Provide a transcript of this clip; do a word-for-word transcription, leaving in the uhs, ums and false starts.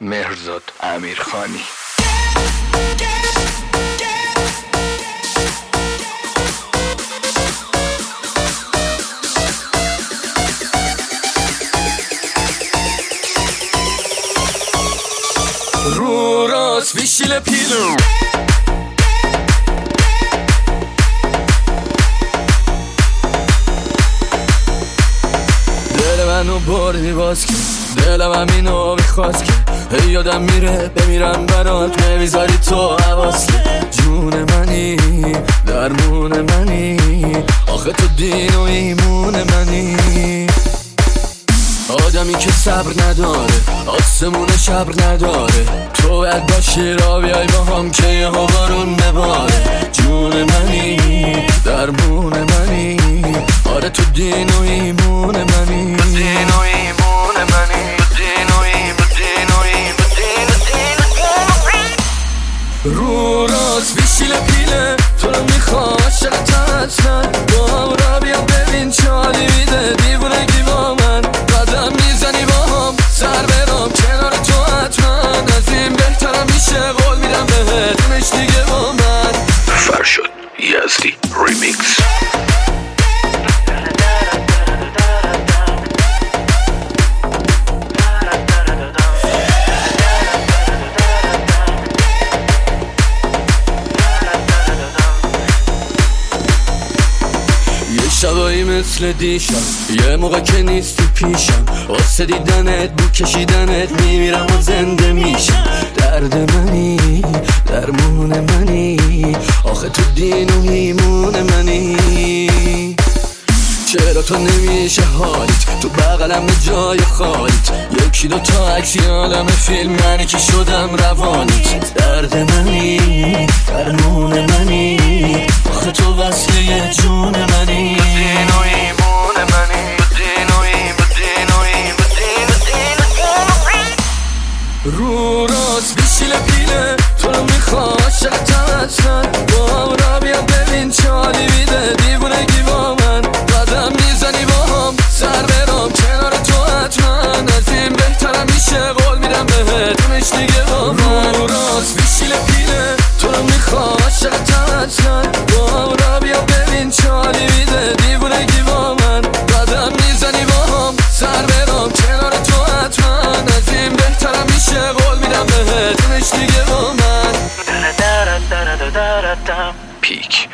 مهرزاد امیرخانی. رو راست ویشیل پیلو دل منو بردی باز که دلم همینو میخواست که هی یادم میره بمیرم برات نمیذاری تو حواس که جون منی درمون منی آخه تو دین و ایمون منی آدمی که صبر نداره آسمون شبر نداره تو باید باشی را بیای با هم که یه ها بارون نباره جون منی درمون منی آره تو دین و ایمون منی تو دین و ایمون منی تو دین و ایمون دین و ایمون دین رو راست بیشیل پیله تو رو میخوا عاشقت هستن با هم را بیا ببین چالی میده دیوونگی با من قدم میزنی با هم سر برام کنار تو حتما از این بهترم میشه قول میدم بهت نش دیگه با من فرشاد یزدی ریمیکس. شبایی مثل دیشم یه موقع که نیستی پیشم واسه دیدنت بو کشیدنت میمیرم و زنده میشم درد منی درمون منی آخه تو دین و ایمون منی چرا تو نمیشه حالیت تو بغلم جای خالیت یکی دو تا عکسی عالم فیلم منی که شدم روانیت درد منی درمون منی آخه تو وصله جون منی دین و ایمون منی دین و ایمون دین و ایمون دین رو راست بیشیل پیله تو رو میخوا عاشقت هستن با هم را بیا ببین چالی میده دیوونگی با من قدم میزنی با هم سر برام کنار تو حتما از این بهترم میشه قول میدم بهت نش دیگه با من رو راست بیشیل پیله تو رو میخوا عاشقت هستن با هم را بیا ببین چالی میده دیوونگی با من قدم میزنی با هم سر برام کنار تو حتما از این بهترم میشه قول میدم بهت نش دیگه با من پیک.